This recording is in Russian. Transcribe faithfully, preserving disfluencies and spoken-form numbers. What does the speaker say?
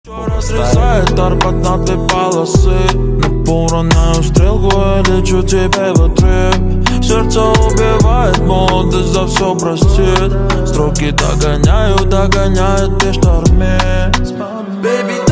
Разрезает торпат на две полосы. На поранную стрелку я лечу тебе в отрыв. Сердце убивает, молодость за все простит. Строки догоняют, догоняют и штормит. Baby,